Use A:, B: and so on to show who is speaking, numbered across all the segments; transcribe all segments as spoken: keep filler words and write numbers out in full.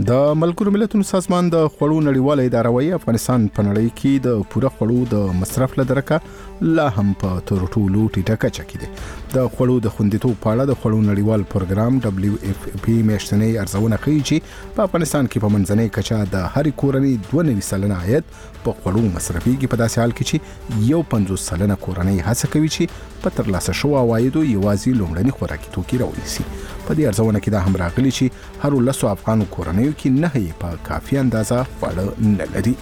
A: د ملګرو ملتونو سازمان د خوړو نړیواله اداره وايي افغانستان په نړۍ کې د پوره خوړو د مصرف لدرکه لا هم په تر ټولو ټیټه کچه کې دی. د خوړو د خوندیتوب په اړه د خوړو نړیوال پروګرام دبليو اف پی میاشتنی ارزونه کوي چې په افغانستان کې په منځنۍ کچه د هر کورنۍ دوه نوي سلنه عاید په خوړو مصرفيږي. په داسې حال کې چې یو پنځوس سلنه کورنۍ هڅه کوي چې په ترلاسه شوو عوایدو یوازې لومړني خوراکي توکي راونیسي. په دې ارزونه کې دا هم راغلي چې هر لسو افغان کورنیو کې نه یې په کافي اندازه خواړه نه لري.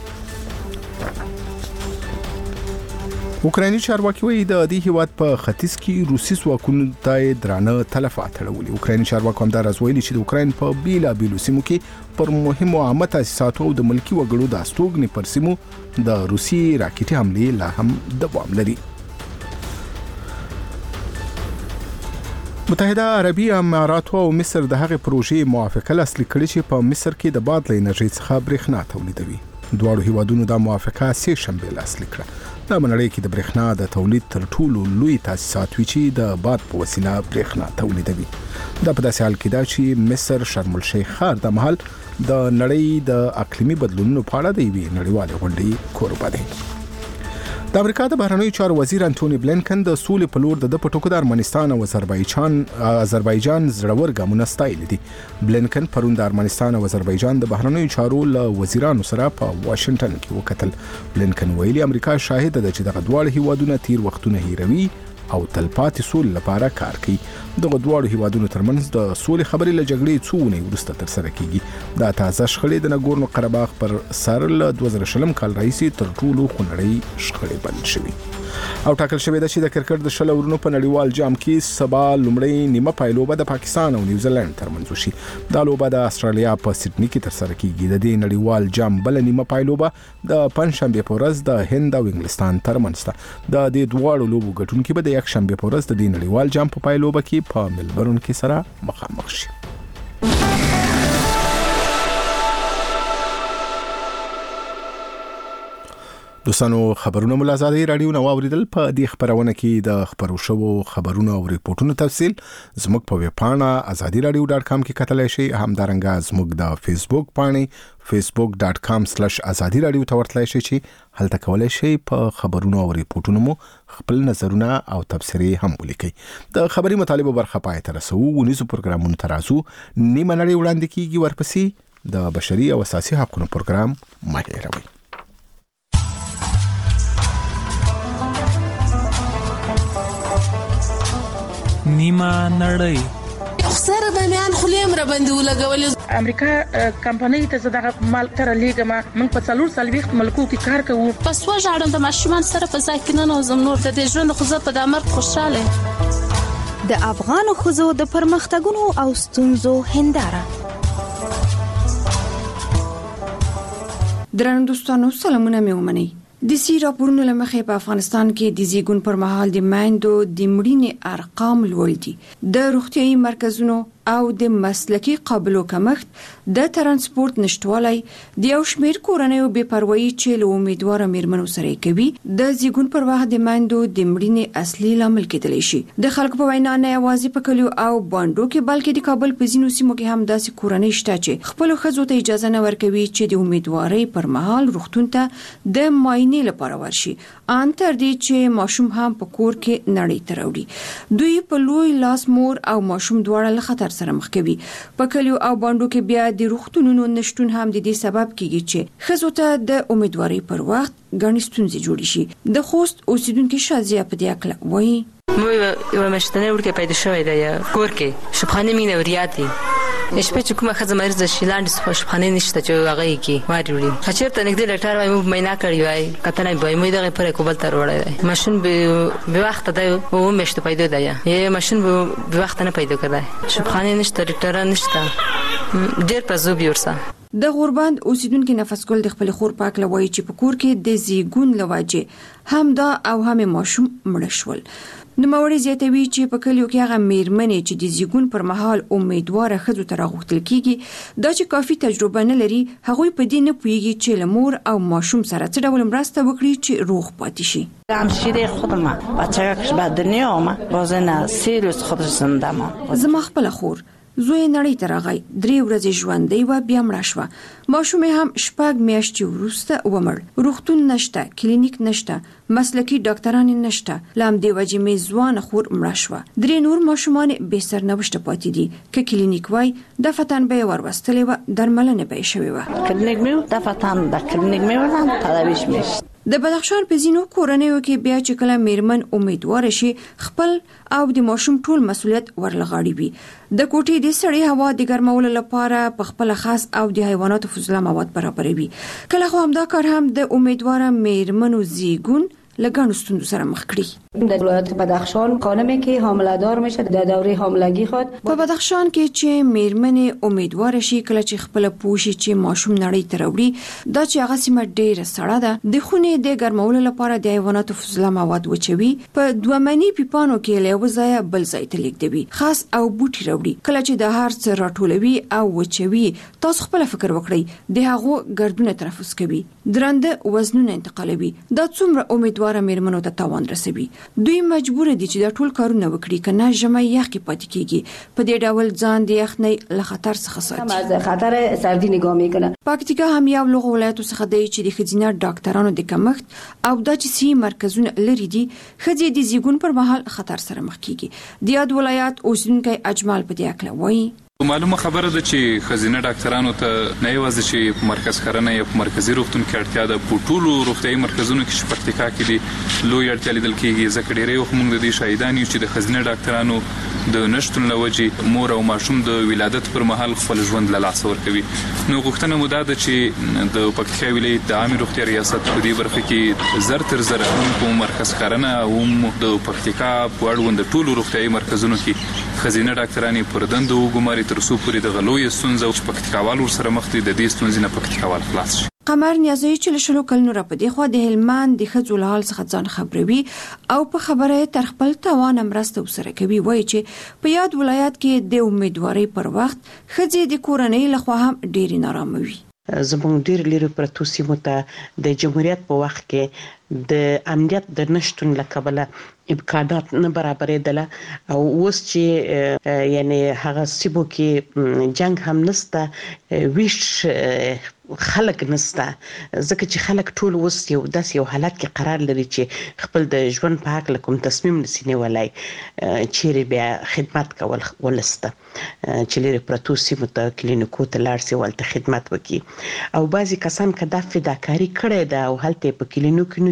A: اوکرایني چارواکي وایي د دې هیواد په ختیځ کې روسي ځواکونو ته درانه تلفات اړولي. اوکرایني چارواکو هم دا راز ویلي چې د اوکراین په بیلابیلو سیمو کې پر مهمو عامه تاسیساتو او د ملکی وګړو د استوګنې پر سیمو د روسي راکټي حملې لا هم دوام لري. متحده عربي امارات او مصر د هغې پروژې موافقه لاسلیک کړې چې په مصر کې د باد له انرژي څخه برېښنا تولیدوي. دواړو هیوادونو دا موافقه سه شنبه لاسلیک کړه. دا منړۍ کې د برېښنا د تولید تر ټولو لوی تاسیسات وی چې د باد په وسیله برېښنا تولیدوي. دا په داسې حال کې دا چې مصر شرم الشیخ ښار د محل د نړۍ د اقلیمي بدلونونو په اړه د یوې نړیوالې غونډې کوربه دی. د امریکا د بهرنیو چارو وزیر انټونی بلینکن د سولې په لور د پټوکو د ارمنستان او آذربایجان آذربایجان زړور ګامونه ستایلي دي. بلینکن پرون د ارمنستان او آذربایجان د بهرنیو چارو له وزیرانو سره په واشنگټن کې وکتل. بلینکن ویلي امریکا شاهد ده چې دغه دواړه هیوادونه تیر وختونه هیروي او تلپاتې سولې لپاره کار کوي. دغه دواړو هیوادونو ترمنځ د سولې خبرې له جګړې څو ونې وروسته ترسره کیږي. دا تازه شخړې د نګورنو قرهباغ پر سر له دوه زره شلم کال راهیسې تر ټولو خونړۍ شخړې بلل شوې. او ټاکل شوې ده چې د کرکټ د شل اورونو په نړیوال جام کې سبا لومړی نیمه پایلوبه د پاکستان او نیوزیلند ترمنځ وشي. دا لوبه د استرالیا په سیډني کې ترسره کیږي. د دې نړیوال جام بل نیمه پایلوبه د پنځشنبه په ورځ د هند او انګلستان ترمنځ ده. د دې دواړو لوبو ګټونکي به د یک شنبه په ورځ د دې نړیوال جام په پایلوبه کې په ملبورن کې سره مخامخ شي. دوستانو خبرونه ملازادي رادیو نو اوریدل. په دې خبرونه کې د خبرو شوو خبرونو او ریپورتونو تفصیل زموږ په ویب پاڼه azadi radio dot com کې کتلای شئ. همدارنګه زموږ د فیسبوک پاڼه facebook dot com slash azadi radio ته ورتلای شئ چې هلته کولای شئ په خبرونو او ریپورتونو مو خپل نظرونه او تبصرې هم ولیکئ. د خبري مطالبه برخه پای ته رسو ونیزو پروګرامونو ترازو نیمه نړۍ وړاندې کیږي. ورپسې د بشري او اساسي حقوقو پروګرام مهیروي.
B: نیمه نړۍ
C: سره د میان خلیم را باندې ولګول.
D: امریکا کمپنۍ ته زداغه مال تر لیګه ما موږ په څلور سال وخت ملکو کې کار کوو.
C: پس وژاړم د ماشومان سره په ځای کې نه نوزم نور د دې ژوند خو زه په د امر خوشاله.
E: د افغان خوځو د پرمختګونو او ستونزو هنداره.
F: درنو دوستانو سلامونه مې ومنئ. د سی راپورونو لمخې په افغانستان کې د زیګون پر مهال د مایندو د مړینې ارقام لوړ دي. د روغتيایي مرکزونو او د مسلکي قابلو کمښت، د ترانسپورت نشټوالی، د یو شمېر کورنیو بې پروايي چې له امیدواره میرمنو سره کوي د زیګون پر وخت د مایندو د مړینې اصلي لامل کېدلی شي. د خلکو په وینا نه یوازې په کلیو او بانډو کې بلکې د کابل په ځینو سیمو کې هم داسې کورنۍ شته چې خپل ښځو ته اجازه نه ورکوي چې د امیدوارۍ پر مهال روغتون ته د معاینې لپاره ورشي، ان تر دې چې ماشوم هم په کور کې نړۍ ته راوړي. دوی په لوی لاس مور او ماشوم دواړه له خطر سره مخ کوي. په کلیو او بانډو کې بیا د روغتونونو نشټون هم د دې سبب کیږي چې ښځو ته د امیدوارۍ پر وخت ګڼې ستونزې جوړې شي. د خوست اوسیدونکو شازیه په دې اړه وایي:
G: مو یو مشتنه ورکه پیدا شوې ده یا کور کې شپخانه مینه وریاتي نشپه چې کومه خزه مریض شي لاندې خو شپخانه نشته چې هغه کې واري وړي. خچر ته نګدې ډاکټر وایي مو مینا کړی وای کتنه به مو دغه پر کوبل تر وړای ماشين به وخت ده او مشته پیدا ده یا ماشين به وخت نه پیدا کړای. شپخانه نشته ډاکټر نشته ډېر پزو بیورسا.
F: د غوربند اوسیدونکو نفس ګل د خپل خور پاک لوي چې په کور کې د زیګون لواجه هم دا او هم ماشوم مړ شول. نو موري زیاتوي چې په کلیو کې هغه میرمنې چې د زیګون پر مهال امیدواره ښځو ته راغوښتل کیږي دا چې کافي تجربه نه لري، هغوی په دې نه پوهیږي چې له مور او ماشوم سره څه ډول مرسته وکړي چې روغ پاتې شي.
H: همشیره خودم بچه‌اش بعد دنیا ما بازه نه سه روز خودش زنده ما.
F: زما خپل خور زوی نړۍ ته راغی. درې ورځې ژوندۍ و، بیا مړه شوه. ماشوم هم شپږ میاشتې وروسته ومړ. روغتون نشته، کلینیک نشته، مسلکي ډاکټران نشته. لام دی وجې مې ځوان خور مړه شوه. درې نور ماشومان به سرنوشت پاتې دي. که کلینیک وای دفتن به ورواستلې و، درملنه به شوی و.
H: کلینیک میو دفتن د کلینیک میو ولان تداویش میش.
F: د بدخشان په ځینو کورنیو کې بیا چې کله میرمن امیدوار شي خپل او د ماشوم ټول مسولیت ورلغاړي وي. د کوټې د سړې هوا د ګرمولو لپاره په خپل خاص او د حیواناتو فضله مواد برابروي. کله خو همدا کار هم د امیدواره میرمنو زیږون لګانو ستونزو سره مخ کړي.
H: در ولایت بدخشان خانمی که حامله دار میشه در دوره حاملگی خود
F: په بدخشان کې چې میرمنې امیدوار شي کله چې خپل پوښي چې ماشوم نړۍ ته راوړي دا چې هغه سیمه ډیره سړه ده د خونې د ګرمولو لپاره د حیواناتو فضله مواد وچوي په دوه منی پیپانو کې له یو ځای بل ځای ته لیږدوي خاص او بوټي راوړي. کله چې د هر څه راټولوي او وچوي تاسو خپل فکر وکړئ د هغو ګردونه تنفس کوي درنده وزنونه انتقالوي. دا څومره امیدوار میرمنو ته تاوان رسوي. دوی مجبور دي چې دا ټول کارونه وکړي کنه ژمي یخ کې پاتې کیږي. په دې ډول ځان د یخنۍ له خطر څخه ساتي.
H: از خطر سردی نگاه میکنه.
F: پکتیکا هم یو لوی ولایت څخه دی چې د ښځینه ډاکټرانو د کمښت او د چسي مرکزونه لري دي ښځې د زیږون پر مهال خطر سره مخ کیږي. د یاد ولایت اوسیدونکو اجمال په دې اړه وایي
I: معلومه خبره ده چې خزینه ډاکټرانو ته نه یوازې چې په مرکز خرنه یا په مرکزی روغتون کې اړتیا ده په ټولو روغتیايي مرکزونو کې چې پکتیکا کې دي لوی اړتیا لیدل کېږي. ځکه ډېری وخت موږ د دې شاهدان یو چې د خزینه ډاکټرانو د نشټون له وجې مور او ماشوم د ولادت پر مهال خپل ژوند له لاسه ورکوي. نو غوښتنه مو دا ده چې د پکتیکا ولایت د عامه روغتیا ریاست په دې برخه کې زر تر زر هم په مرکز خرنه او د پکتیکا په اړوند ټولو روغتیايي مرکزونو کې خزینه ډاکټرانو پر دندو وګماري تر څو پورې د غلوې ستونزه چې پکتیکاوال ورسره مخ دي د دې ستونزې نه پکتیکاوال خلاص شي.
F: قمر نیازی چې له شلو کلونو را په دې خوا د هلمند د ښځو له حال څخه ځان خبروي او په خبره تر خپل توان مرسته وسره کوي. وایي چې په یاد ولایت کې د امیدوارۍ پر وخت ښځې د کورنۍ لخوا هم ډېرې نارامه وي.
J: زموږ ډېر لري پرتو سیمو ته د جمهوریت په وخت کې د امنیت د نشټون له کبله امکانات نه برابرېدله او اوس چې یعنی هغه سیمو کې جنگ هم نسته ویش خلک نسته ځکه چې خلک ټول اوس یو داس یو حالت کې قرار لري چې خپل د ژوند په حق کوم تصمیم نسي نیولای چیرې بیا خدمت کول ولسته چې لري پرتو سیمو ته کلینیکو ته لاړ سي ولته خدمت وکړي او بعضی کسان کدا فداکاری کړي دا او هلته په کلینیکونو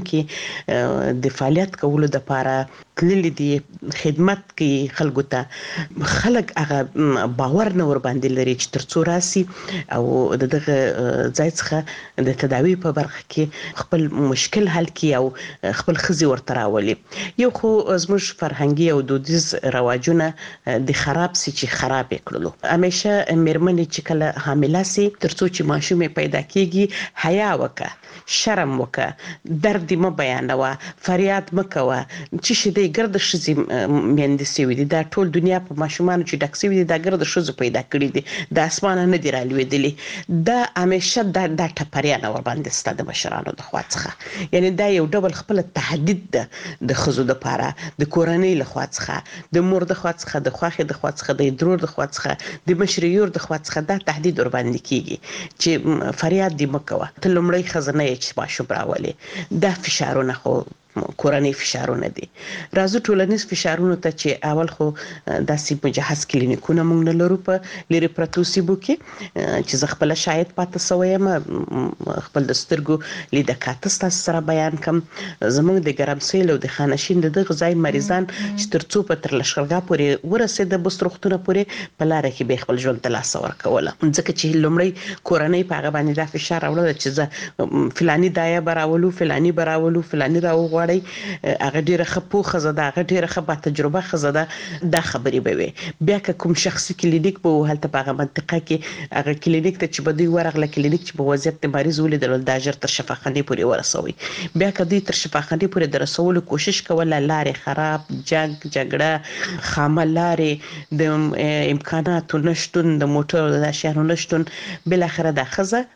J: کې د فعالیت کولو د لپاره تللی دي خدمت کوي خلکو ته خلک هغه باور نه ور باندې لري چې ترڅو راسي او دغه ځای څخه د تداوی په برخه کې خپل مشکل حل کړي او خپل خزي ورته راولي. یو خو زموږ فرهنګي او دودیز رواجونه د خراب سي چې خراب کړلو. همیشه مېرمنې چې کله حامله سي ترڅو چې ماشوم پیدا کیږي حیا وکړه شرم وکړه درد م بیانوه فریاد مکوه چې شې د ګرد شزي مېندې سوي دي دا ټول دنیا په ماشومان چې ډک سوي دي دا ګرد شزو پیدا کړی دي د اسمانه نه دی رالوېدلي دا همیشه دا د ټپریانه ور باندې ستاده مشرانو د خوا څخه یعنی دا یو ډول خپل تهدید ده د خزو د پاره د کورنۍ له خوا څخه د مور د خوا څخه د خواخې د خوا څخه د درور د خوا څخه د مشریور د خوا څخه دا تهدید ور باندې کیږي چې فریاد دی مکوه ته لمړی خزانه چې ماشوم راولي دا فشارونه خو کورنۍ فشارونه دي. راځو ټولنیز فشارونه ته چې اول خو داسې مجهز کلینیکونه موږ نه لرو په لري پرتو سیمو کې چې زه خپل شاید پاتې سویم خپل د سترګو لیدکات ستاسو سره بیان کوم. زموږ د ګرمسیل او د خانشین د دغه ځای مریضان چې ترڅو په تر لشکرګاه پورې ورسېد بسترختونه پورې په لار کې به خپل ژوند ته لاس ورکوله ځکه چې لومړی کورنۍ په هغه باندې دا فشار راوړل چې زه فلانی دایا براولو فلانی براولو فلانی راو هغه ډیره خپو خزاده هغه ډیره خپه تجربه خزاده دا خبرې به وي. بیا که کوم شخصي کلینیک به هلته په هغه منطقه کې هغه کلینیک ته چې به دوی ورغله کلینیک چې په وضعیت د مریض ولیدل دا ژر تر شفاخانې پورې ورسوي. بیا که دوی تر شفاخانې پورې د رسولو کوشش کوله لارې خراب جنگ جګړه خامه لارې د امکاناتو نشتون د موټرو د اشیانو نشتون بل اخره د خزه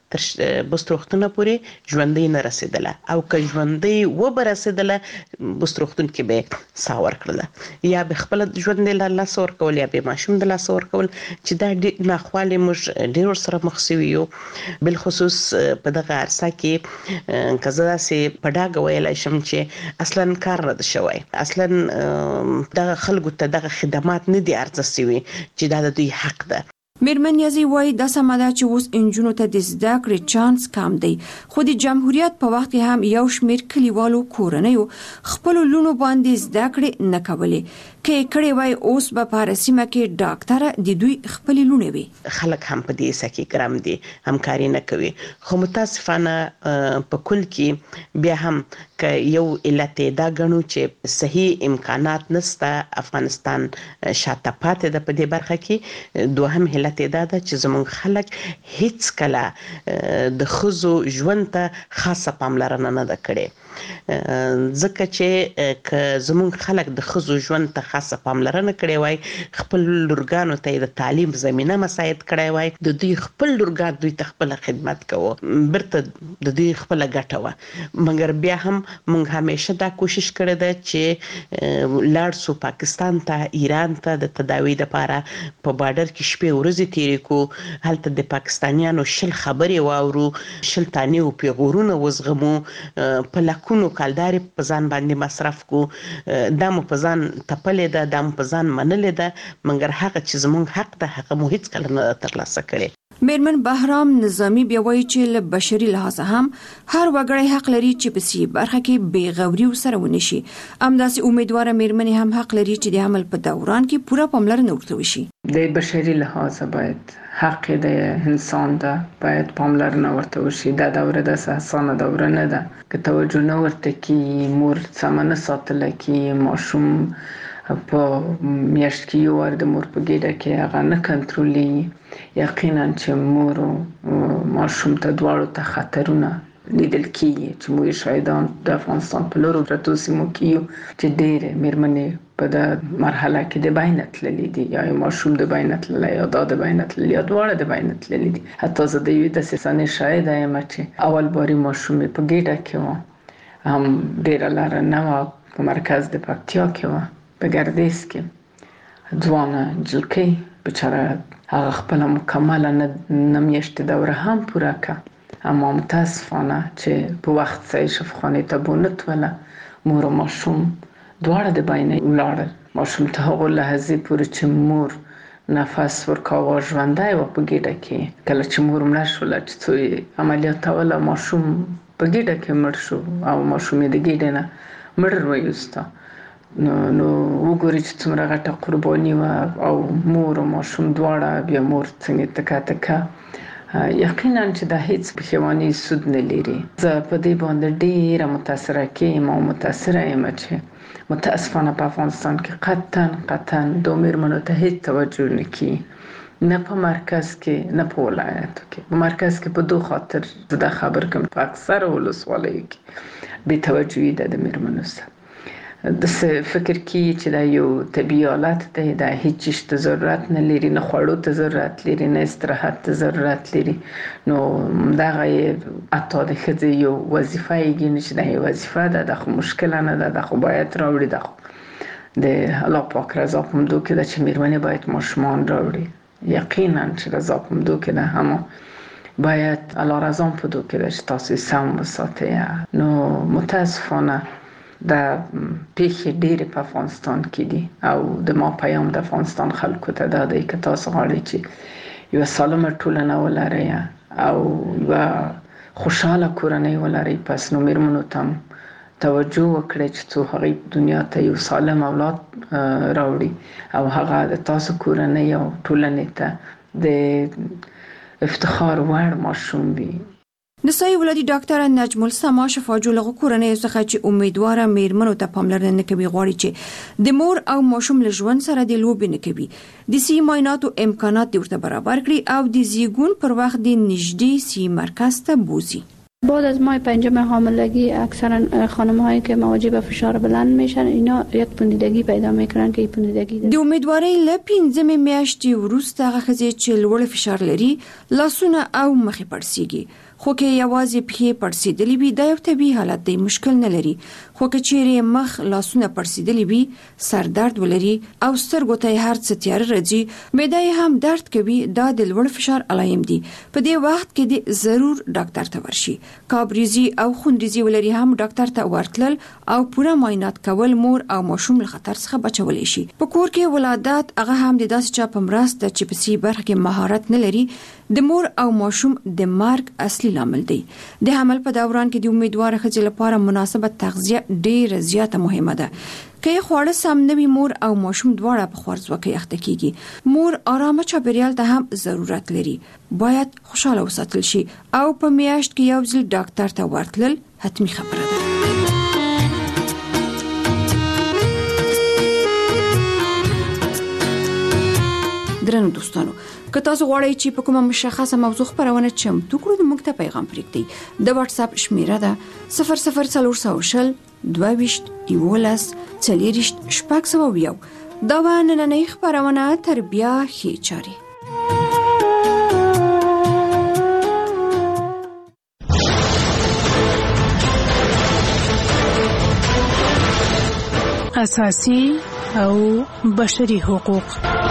J: تر بستروختونه پورې ژوندۍ نه رسیدله او که ژوندۍ و به رسیدله بستروختون کې به سا ورکړله یا به خپل ژوند له لاس ورکول یا به ماشوم د لاس ورکول چې دا ناخواله موږ ډیر سره مخ شوي یو بل خصوص په دغه عرصه کې کزدا سي په ډاګه ویلای شم چې اصلا کار نه شوی اصلا دغه خلکو ته دغه خدمات نه دي ارزښت وي چې دا د دوی حق ده.
F: میرمن یازی وایي دا سمه ده چې اوس انجونو ته د زده کړې چانس کم دی خو د جمهوریت په وخت کې هم یو شمیر کلیوالو کورنیو خپل لونو باندې زده کړې نه کولې کې کړي وای اوس به پارسیمه کې ډاکټر د دوی خپل لونه وي.
J: خلک هم په دې سکه ګرام دي همکاري نه کوي خو متاسفانه په کل کې بیا هم ک یو علت دا غنو چې صحیح امکانات نسته افغانستان شاته پاتې ده په دې برخه کې. دوهم علت دا ده چې زموږ خلک هیڅ کله د خزو ژوند ته خاصه پاملرنه نه ده کړې ځکه چې ک زموږ خلک د خزو ژوند ته خاصه پاملرنه کړې وای خپل لورګانو ته د تعلیم زمينه مساعد کړې وای د دوی خپل لورګان دوی ته خپل خدمت کوو برته د دوی خپل ګټه و مګر بیا هم موږ همیشه دا کوشش کړې ده چې لاړ سو پاکستان ته ایران ته د تداوی لپاره په بارډر کې شپې ورځې تیرې کو هلته د پاکستانیانو شل خبرې واورو شل تانی او پیغورونه وزغمو په لکونو کالداري په ځان باندې مصرف کو د مو په ځان تپلې ده د مو په ځان منلې ده مګر هغه چې زموږ حق ده هغه مو هیڅ کله نه ترلاسه کړي.
F: میرمن بهرام نظامی بیا وایي چې له بشري لحاظ هم هر وګړی حق لري چې په سي برخه کې بې غوري سره ونشي امداسي امیدواره میرمن هم حق لري چې د عمل په دوران کې پوره پاملرنه ورته وشي.
K: د بشري لحاظ باید حق د انسان ده باید پاملرنه ورته وشي. دا دوره د اساسانه دوره نه ده که توجه نه ورته کی مور سمنه ساتل کی ماشوم په میاشت کې یو ور د مور په ګډه کې هغه نه کنټرولي یقینا چې مور او ماشوم ته دواړو ته خطرونه لیدل کیږي چې موږ شاهدان د افغانستان په لورو پرتو سیمو کې چې ډېر میرمنې په د مرحله کې د باینت للی دي یا ماشوم د باینت للی یا د باینت للی یا دواړه د باینت للی دي. حتی زه د یوې د سنې شاهد یم چې اول باري ماشوم په ګډه کې و هم ډېر لار نه و په مرکز د پکتیا کې و په ګردیز کې ځوانه جلکې بچاره هغه خپل مکمله نه میاشتې دوره هم پوره کړه اما متاسفانه چې په وخت ځای شفاخانې ته بونت ولا مور او ماشوم دواړه د باینې ولاړل ماشوم ته هغه لحظه پورې چې مور نفس ورکاوه ژوندای و په ګډه کې کله چې مور مړ شو چې څو عملیات ولا ماشوم په ګډه کې مړ شو او ماشوم د ګډه نه مړ وایسته نو نو وګورئ چې څومره غټه قرباني و او مور او ماشوم دواړه بیا مور څنګه تکا تکا یقینا چې دا هیڅ پښیماني سود نه لري. زه په دې باندې ډیره متاثره کېم او متاثره یم چې متاسفانه په افغانستان کې قطعا قطعا د میرمنو ته هیڅ توجه نه کیږي نه په مرکز کې نه په ولایتو کې. په مرکز کې په دوه خاطر زه خبر کوم په اکثر ولسوالیو کې بې توجهي ده د میرمنو سره د فکر کې چې دا یو طبيعي حالت دی دا هیڅ ته ضرورت نه لري نه خوړو ته ضرورت لري نه استراحت ته ضرورت لري نو دا غي اته د خځې یو وظیفه یې نه چې دا وظیفه ده د خو مشکل نه ده د خو باید راوړي ده د الله پاک رضا په مدو کې د چې میرمنې باید ماشومان راوړي یقینا چې رضا په مدو کې ده هم باید الله رضا په مدو کې د تاسو سم وساتئ. نو متاسفانه دا پیښې ډېرې په افغانستان کې دي او د ما پیام د افغانستان خلکو ته دا دی که تاسو غواړئ چې یو سالمه ټولنه ولرئ او یو خوشاله کورنۍ ولرئ پس نو میرمنو ته توجه وکړئ چې څو هغې دنیا ته یو سالم اولاد راوړي او هغه د تاسو کورنۍ او ټولنې ته د افتخار وړ ماشوم وي.
F: نسایي ولادي ډاکټر نجم السما شفاجوله کورنۍ څخه چې امیدواره میرمنو ته پاملرنه نه کوي غواړي چې د مور او ماشوم له ژوند سره د لوبې نه کوي د سی معایناتو امکانات ورته برابر کړي او د زیږون پر وخت د نږدې سی مرکز ته بوزي.
L: بعد از ماه پنجم حاملگی اکثرا خانم هایی که مواجه به فشار بلند میشن اینا یک پوندیدگی پیدا میکنن که این پوندیدگی
F: د امیدوارۍ ل پنځمې میاشتې وروسته هغه ښځې چې لوړ فشار لري لاسونه او مخې پړسیږي خو که یوازې پښې پړسېدلې وي دا یو طبیعي حالت دی مشکل نه لري خو که چیرې مخ لاسونه پړسېدلې وي سر درد ولري او سترګو ته هر څه تیاره راځي معده هم درد کوي دا د لوړ فشار علایم دي په دې وخت کې د ضرور ډاکټر ته ورشي کابریزي او خونریزي ولري هم ډاکټر ته ورتلل او پوره معاینات کول مور او ماشوم له خطر څخه بچولی شي په کور کې ولادت هغه هم د داسې چا په مرسته چې په سي برخه کې مهارت نه لري د مور او ماشوم د مرګ اصلي لامل دی د حمل په دوران کې د امیدوار ښځې لپاره مناسبه تغذیه ډېره زیاته مهمه ده که خواړه سم نه وي مور او ماشوم دواړه په خوارځواکۍ اخته کیږي مور آرامه چاپیریال ته هم ضرورت لري باید خوشاله وساتل شي او په میاشت کې یو ځل ډاکټر ته ورتلل حتمی خبره ده درنو دوستانو که تاسو غواړئ چې په کومه مشخصه موضوع خبرونه چمتو کړو د موږ ته پیغام پرېږدئ د واتس اپ شمیره ده صفر صفر څلور سوه شل دوه ویشت یولس څلېرویشت شپږ سوه یو دا به نننۍ خپرونه تربیه ښې چارې
M: اساسي او بشري حقوق.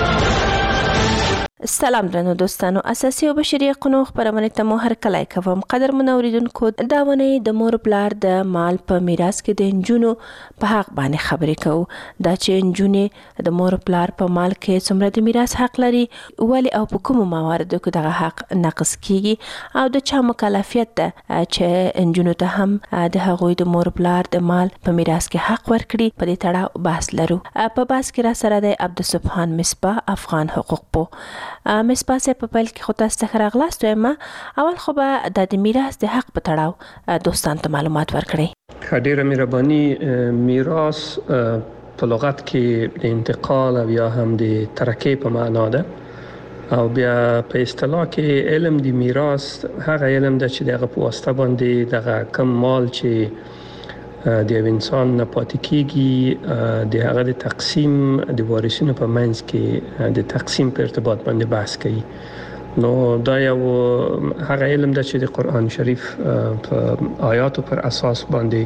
N: سلام درنو دوستانو اساسي او بشري حقوقو خبرونه ته مو هر کله کوم قدر منوریدونکو دا ونی د مور بلار د مال په میراث کې د انجونو په حق باندې خبرې کوو دا چې انجونې د مور بلار په مال کې څومره د میراث حق لري ولی او په کوم مواردو کې دغه حق ناقص کیږي او د چا مکلفیت ده چې انجونو ته هم د هغوی د مور بلار د مال په میراث کې حق ورکړي په دې تړاو بحث لرو په بحث کې را سره د عبدالسبحان مصباح افغان حقوق پو مصباح په پیل کې خو تاسو ته راغلاست وایم اول خو به د میراث د حق په تړاو دوستان ته معلومات ورکړي
O: ډیره مهرباني میراث په لغت کې د انتقال او یا هم د ترکې په معنا ده او بیا په اصطلاح کې علم د میراث هغه علم ده چې دغه په واسطه باندې دغه کم مال چې د یو انسان نه پاتې کیږي د هغه د تقسیم د وارثینو په منځ کې د تقسیم په ارتباط باندې بحث کوي نو دا یو هغه علم ده چې د قرآن شریف په آیاتو پر اساس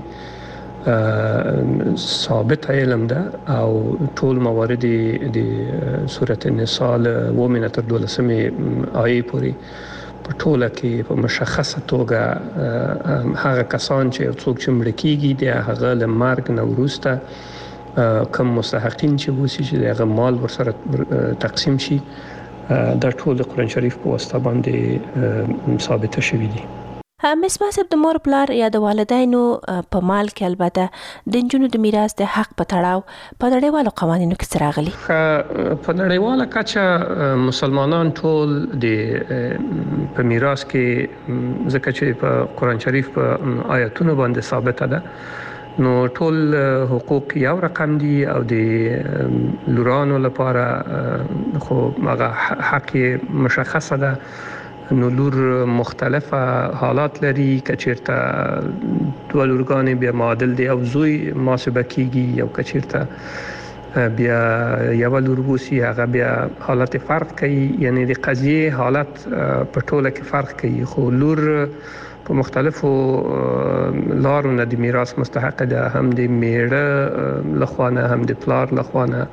O: باندې ثابت علم ده او ټول موارد د سورۃ النساء ومنه تر دولسمې آیې پورې په ټوله کې په مشخصه توګه هغه کسان چې څوک چې مړ کیږي د هغه له مرګ نه وروسته کوم مستحقین چې وسی چې هغه مال ورسره تقسیم شي دا ټول قرآن شریف په واسطه باندې ثابت شوی دي.
N: مصباح صاحب د مور پلار یا د والدینو په مال کې البته د انجونو د میراث د حق په تړاو په نړیوالو قوانینو کې څه راغلي؟
O: په نړیواله کچه مسلمانان ټول د په میراث کې ځکه چې په قرآن شریف په آیاتونو باندې ثابته ده نو ټول حقوق یو رقم دي او د لورانو لپاره خو هغه حق مشخصه ده نو لور مختلفه حالات لري کچیرته دوه لورګانې بیا معادل دي او زوی محاسبه کیږي یو کچیرته بیا یو لور وسی هغه بیا حالت فرق کوي یعنی د قضیه حالت په ټوله کې فرق کوي خو لور په مختلفو لارو نه د میراث مستحق ده هم د میړه لخوانه هم د پلار لخوانه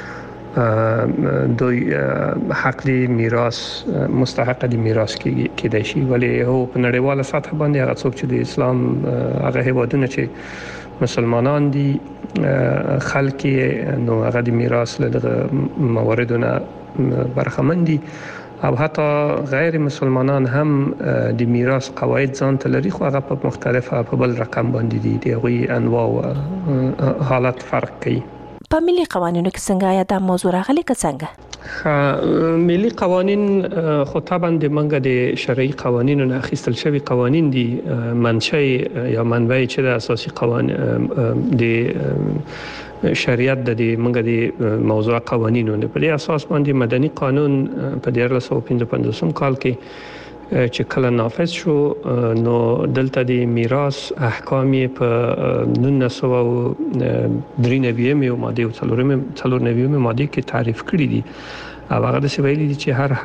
O: دوی حق دی میراث مستحق دی میراث کې دی شي ولی هو په نړیواله سطح باندې هغه څوک چې د اسلام هغه هیوادونه چې مسلمانان دي خلک نو هغه د میراث له مواردونه برخمن دي او حتی غیر مسلمانان هم د میراث قواعد ځان ته لري خو هغه په مختلفه په بل رقم باندې دي د هغوی انواع او حالات فرق کوي.
N: په ملي قوانینو کې څنګه یا دا موضوع راغلي که څنګه؟
O: ملي قوانین خو طبعا د منګه د شرعي قوانینو نه اخیستل شوی قوانین دي منشأ یا منبع چې د اساسي قوانین د شریعت د منګه د موضوع قوانینو نه په اساس باندې مدني قانون په دیارلس او پنځه پنځوسم کال کې چې کله نافذ شو نو دلته د میراث احکام په نولس سوه درې نوي ماده او څلور نوي ماده کې تعریف کړی دي او هغه د سویلي دي چې هر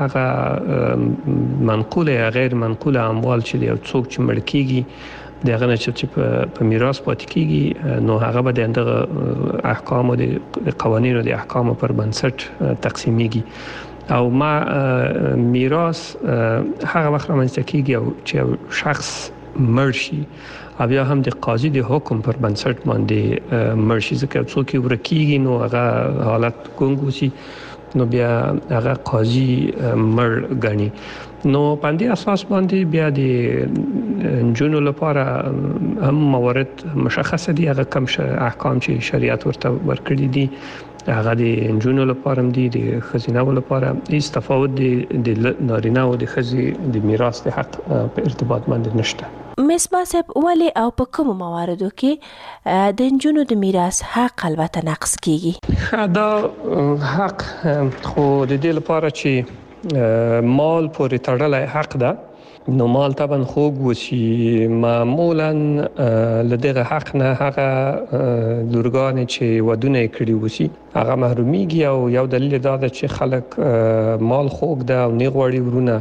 O: هغه منقوله غیر منقوله اموال چې یو څوک چې مړ کیږي دغه نه چې په میراث پاتې کیږي نو هغه به د احکام او د قوانینو د احکام پر بنسټ تقسیمیږي او ما میراث هغه وخت رامنځته کیږي او چې شخص مړ شي او بیا هم د قاضي د حکم پر بنسټ باندې مړ شي ځکه څوک ورکیږي نو هغه حالت ګونګوسي نو بیا هغه قاضي مړ غني نو باندې اساس باندې بیا د جنو لپاره هم موارد مشخصه دي هغه کم احکام چې شریعت ورته ورکړي دي هغه د جنو لپاره هم دي د خزینه لپاره هیڅ تفاوت دي د نارینه او د خزي د میراث د حق په ارتباط باندې نشته
N: مصباح صاحب ولی او په کوم مواردو کې د جنو د میراث حق البته نقص کیږي
O: دا حق خو د دې لپاره چې مال پورې تړلای حق ده نو مال طبعا خوږ وسی معمولا لدغه حق نه هغه لورګان چې ودونه کړی وسی هغه محرومیږي او یو دلیل دا ده چې خلک مال خوږ ده او نه غوړي ورونه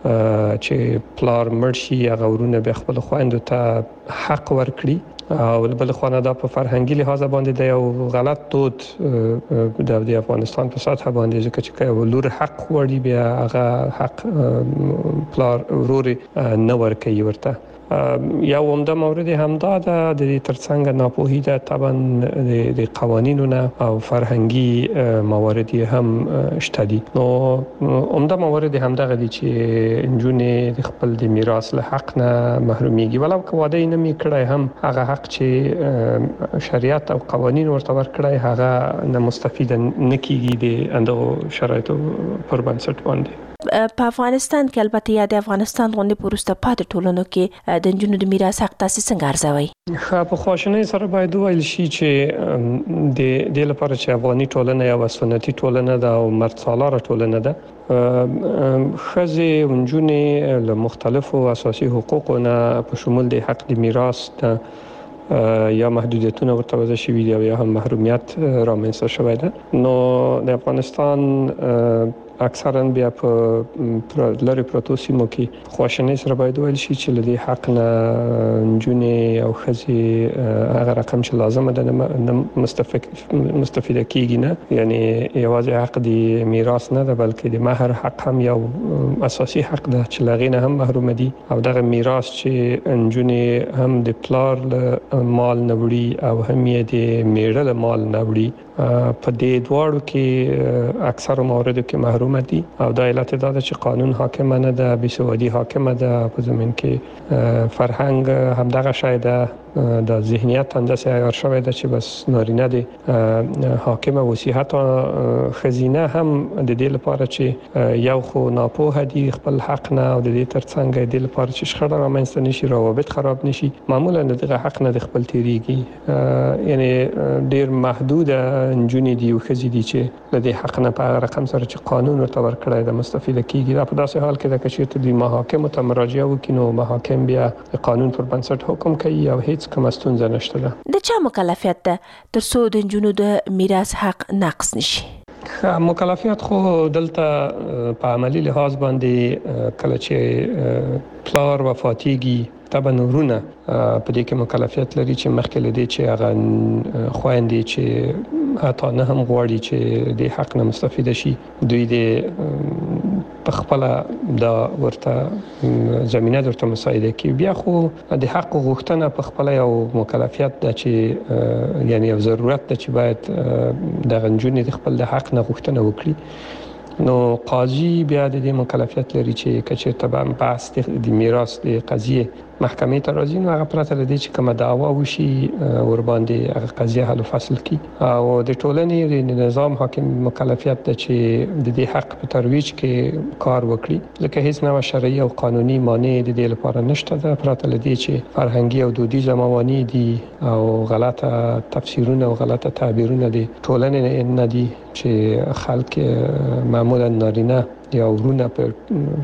O: چې پلار مرشي هغه ورونه به خپل خويندو ته حق ورکړي او بل خو نه دا په فرهنګي لحاظ باندې د یو غلط دود د افغانستان په سطح باندې ځکه چې لور حق وړي بیا هغه حق پلار وروري نه ورکوي ورته یا ومده مورد همدا ده د ترڅنګ ناپوهی ده طبعا د قوانینو نه او فرهنګي موارد هم شته دي نو عمده موارد همدغه دي چې انجونې د خپل د میراث له حق نه محرومیږي ولو که واده نه می کړای هم هغه حق چې شریعت او قوانین ورته ورکړای هغه نه مستفید نه کیږي د اندغه شرایطو پر بنسټ باندې
N: په افغانستان کې البته یا د افغانستان غونډې پروسته پاتې ټولنو کې د جنونو د میراث حق تاسو څنګه ارزوي؟
O: خو په خواشنۍ سره باید ویل شي چې د د لپاره چې افغاني ټولنه یا سنتي ټولنه ده او مرد سالاره ټولنه ده خزي ونجونې له مختلفو اساسي حقوقونو په شمول د حق د میراث یا محدودیتونه ورته وضع شوي دي او یا هم محرومیت رامنځته شوی ده نو د افغانستان اکثرا بیا په لری پروتو سیمو کې خواشنۍ سره باید ویل شي چې لدی حق نه جنې او خزي هغه رقم چې لازم ده نه مستفید مستفید کیږي نه یعنی یوازې حق دی میراث نه ده بلکې د مہر حق هم یو اساسي حق ده چې لغینه هم محروم دي او دغه میراث چې جنې هم د پلار مال نه وړي او هم یې د میړه له مال نه وړي په دې دواړو کې اکثر موارد کې محروم دي او د علت دا چې قانون حاکم نه ده بسوادي حاکم ده په زمين کې فرهنګ همدغه شای ده د ذهنیت اندازه عیار شوی ده چې بس نارینه دي حاکم وصیحت خزینه هم د دې لپاره چې یو خو ناپوه دي خپل حق نه او د دې ترڅنګ د دې لپاره چې شخړه رامنځته نشي روابط خراب نشي معمولا دغه حق نه د خپل تیریږي یعنی ډیر محدود جونې دي او خزي دي چې د دې حق نه په رقم سره چې قانون ورته ورکړی د مستفید کیږي دا په داسې حال کې د کچې د محاکم ته مراجعه وکړي نو محاکم بیا قانون پر بنسټ حکم کوي او هیڅ کوم ستونزه نشته ده
N: د چا مکلفیت ده تر څو د جنونو د میراث حق نقص نشي
O: مکلفیت خو دلته په عملی لحاظ باندې کله چې پلار وفاتيږي طبعا ورونه په دې کې مکلفیت لري چې مخکې لدی چې هغه خويندې چې حتی نه هم غواړي چې د حق نه مستفید شي دوی د په خپل د ورته زمينه درته مساعده کوي بیا خو د حق غوښتنه په خپل یو مکلفیت ده چې یعنی یو ضرورت ده چې باید د غنجونې د خپل د حق نه غوښتنه وکړي نو قاضي بیا د دې مکلفیت لري چې کچې تبع بحث د میراث د قضیه محکمې ته راځي نو هغه پرته لدی چې کومه دعوا وشي ور باندې هغه قضیه حل فصل کی او د ټولنې د نظام حاکم مکلفیت ده چې د دې حق په ترویج کې کار وکړي ځکه هیڅ نوع شرعي او قانوني مانع د دې لپاره نشته ده پرته لدی چې فرهنګي او دودیزه موانع دي او غلطه تفسیرونه او غلطه تعبیرونه دي ټولنې نه دي چې خلک معمولا نارینه یا ورونه په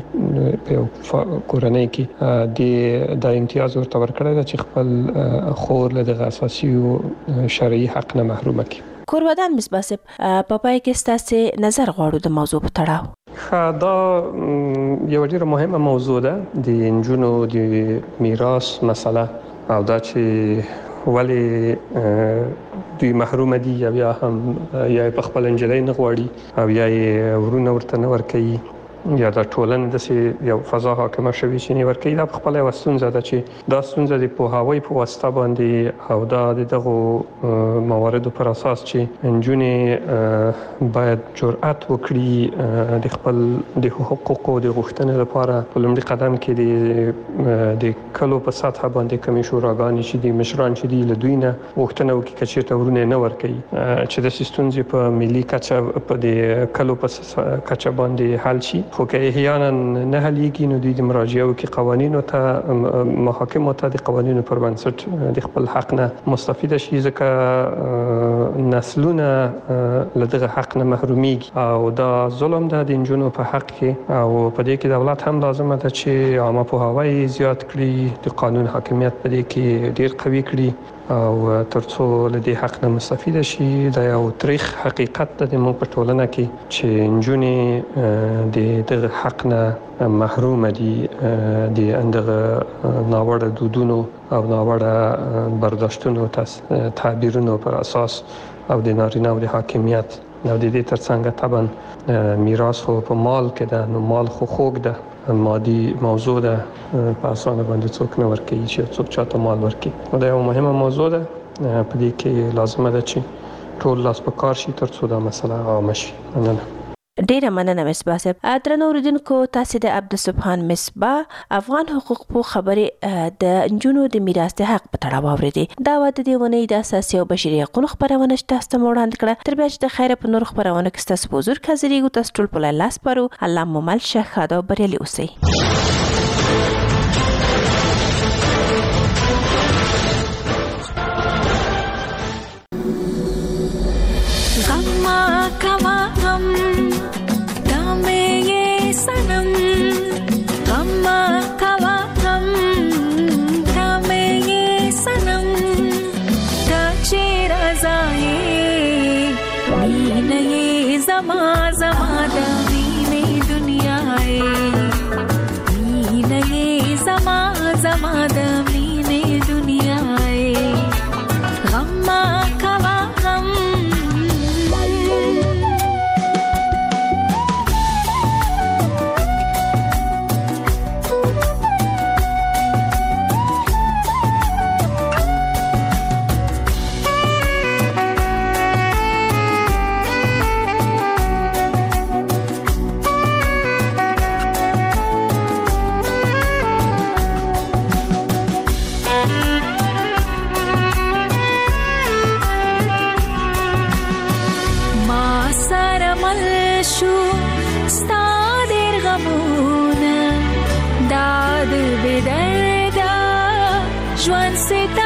O: کورنۍ کې د د امتیاز ورته ورکړی دا چې خپل خور له د اساسي او شرعي حق نه محروم کړي.
N: کورودان مصباح صاحب په پای کې ستاسو نظر غواړو د موضوع په تړاو.
O: دا یو ډیره مهمه موضوع ده د انجونو د میراث مسله او دا چې ولی دوی محروم دي یا هم یا په خپل انجلۍ نه غواړي او یا ورونه ورته نه ورکوي یا د ټولنې د یو فضا حاکمه شوی چې نه ورکوي دا په خپل وسونځه ده چې دا ستونزه د پوهاوی په واسطه باندې او دا دغه مواردو پر اساس چې انجونې باید جرأت وکړي د خپل د حقوقو د غوښتنې لپاره په لومړي قدم کې د کلو په سطح باندې کمی شوراګانې چې د مشران چې دی له دوی نه غوښتنه وکړي چې چیرته ورونه نه ورکوي چې د ستونزې په ملي کچه په د کلو په کچه باندې حل شي. خو که احیانا نه حلیږي نو د مراجعه او کې قوانینو ته محاکمو ته د قوانینو پر بنسټ د خپل حق نه مستفید شي ځکه نسلونه له دغه حق نه محرومیږي او دا ظلم ده د انجونو په حق کې او په دې کې دولت هم لازم ده چې عامه پوهاوی زیات کړي د قانون حاکمیت په دې کې ډیر قوي کړي او ترڅو له دې حق نه مستفید شي. دا یو تاریخ حقیقت ده د موږ په ټولنه کې چې انجونې د دغه حق نه محروم دي د اندغه ناوړه دودونو او ناوړه برداشتونو تعبیرونو پر اساس او د نارینه او د حاکمیت او د دې ترڅنګ طبعا میراث خو په مال کې ده نو مال خو خوږ ده مادي موضوع ده په اسانه باندې څوک نه ورکوي چې څوک چاته مال ورکوي. دا یو مهمه موضوع ده په دې کې لازمه ده چې ټول لاس په کار شي ترڅو دا مسله عامه شي. مننه.
N: ډیره مننه مصباح صاحب. درنو اوریدونکو تاسو د عبدالسبحان مصباح افغان حقوق په خبرې د انجونو د میراث د حق په تړاو اوریدي. دا وخت د ونې د اساسي او بشري حقوقو خبرونه تاسو ته وړاندې کړه. تر بیا چې د خیره په نور خبرونه کې تاسو حضور حاضرېږو تاسو ټول په لاس پرو الله مو مل شه خاطر بریالي اوسئ.
P: ژوند ستړی